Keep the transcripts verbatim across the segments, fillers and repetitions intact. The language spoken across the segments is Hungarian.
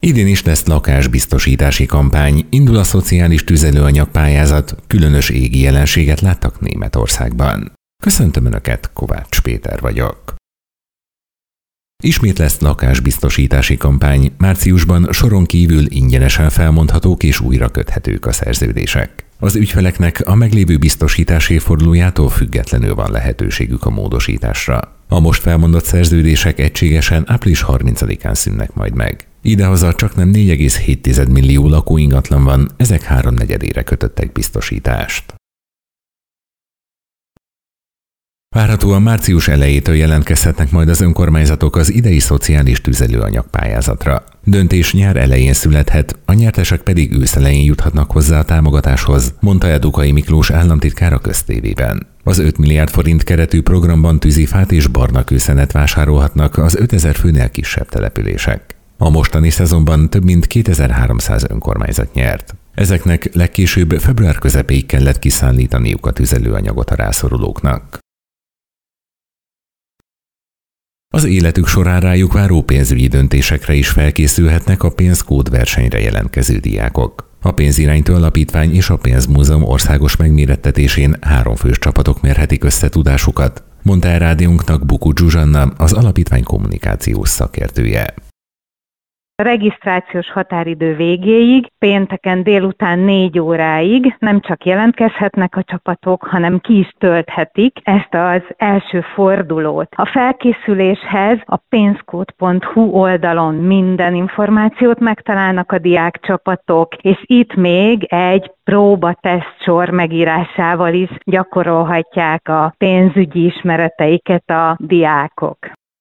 Idén is lesz lakásbiztosítási kampány, indul a szociális tüzelőanyag pályázat, különös égi jelenséget láttak Németországban. Köszöntöm Önöket, Kovács Péter vagyok. Ismét lesz lakásbiztosítási kampány, márciusban soron kívül ingyenesen felmondhatók és újra köthetők a szerződések. Az ügyfeleknek a meglévő biztosítás évfordulójától függetlenül van lehetőségük a módosításra. A most felmondott szerződések egységesen április harmincadikán szűnnek majd meg. Idehaza csaknem négy egész hét millió lakóingatlan van, ezek háromnegyedére kötöttek biztosítást. Várhatóan március elejétől jelentkezhetnek majd az önkormányzatok az idei szociális tüzelőanyag pályázatra. Döntés nyár elején születhet, a nyertesek pedig ősz elején juthatnak hozzá a támogatáshoz, mondta el Dukai Miklós államtitkár a Köztévében. Az öt milliárd forint keretű programban tűzifát és barnakőszenet vásárolhatnak az ötezer főnél kisebb települések. A mostani szezonban több mint kétezer-háromszáz önkormányzat nyert. Ezeknek legkésőbb február közepéig kellett kiszállítaniuk a tüzelőanyagot a rászorulóknak. Az életük során rájuk váró pénzügyi döntésekre is felkészülhetnek a pénzkód versenyre jelentkező diákok. A Pénziránytó Alapítvány és a Pénzmúzeum országos megmérettetésén háromfős csapatok mérhetik össze tudásukat, mondta el rádiónknak Buku Zsuzsanna, az alapítvány kommunikációs szakértője. A regisztrációs határidő végéig, pénteken délután négy óráig nem csak jelentkezhetnek a csapatok, hanem ki is tölthetik ezt az első fordulót. A felkészüléshez a pénzkód pont hu oldalon minden információt megtalálnak a diákcsapatok, és itt még egy próbatesztsor megírásával is gyakorolhatják a pénzügyi ismereteiket a diákok.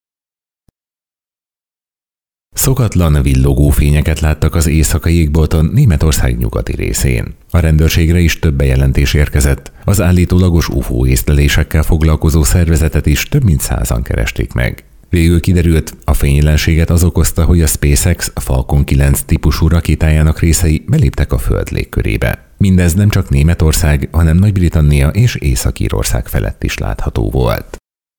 Szokatlan villogó fényeket láttak az éjszakai égbolton Németország nyugati részén. A rendőrségre is több bejelentés érkezett. Az állítólagos u f o észlelésekkel foglalkozó szervezetet is több mint százan keresték meg. Végül kiderült, a fényjelenséget az okozta, hogy a SpaceX Falcon kilenc típusú rakétájának részei beléptek a Föld légkörébe. Mindez nem csak Németország, hanem Nagy-Britannia és Észak-Írország felett is látható volt.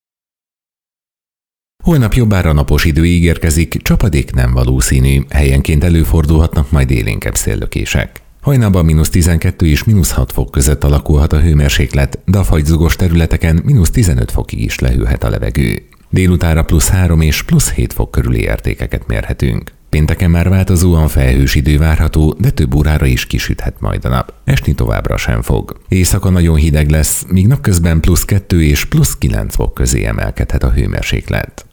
Holnap jobbára napos idő ígérkezik, csapadék nem valószínű, helyenként előfordulhatnak majd élénkebb széllökések. Hajnalban mínusz tizenkettő és mínusz hat fok között alakulhat a hőmérséklet, de a fagyzugos területeken mínusz tizenöt fokig is lehűlhet a levegő. Délutára plusz három és plusz hét fok körüli értékeket mérhetünk. Pénteken már változóan felhős idő várható, de több órára is kisüthet majd a nap. Esni továbbra sem fog. Éjszaka nagyon hideg lesz, míg napközben plusz kettő és plusz kilenc fok közé emelkedhet a hőmérséklet.